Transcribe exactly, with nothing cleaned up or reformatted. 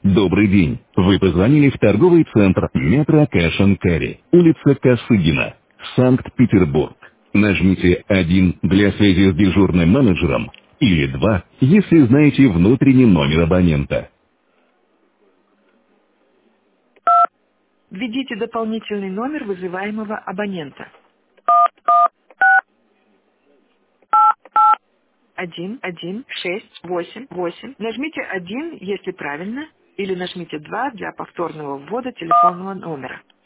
Добрый день. Вы позвонили в торговый центр Метро Cash and Carry, улица Косыгина, Санкт-Петербург. Нажмите один для связи с дежурным менеджером или два, если знаете внутренний номер абонента. Введите дополнительный номер вызываемого абонента. Один, один, шесть, восемь, восемь. Нажмите один, если правильно, или нажмите два для повторного ввода телефонного номера.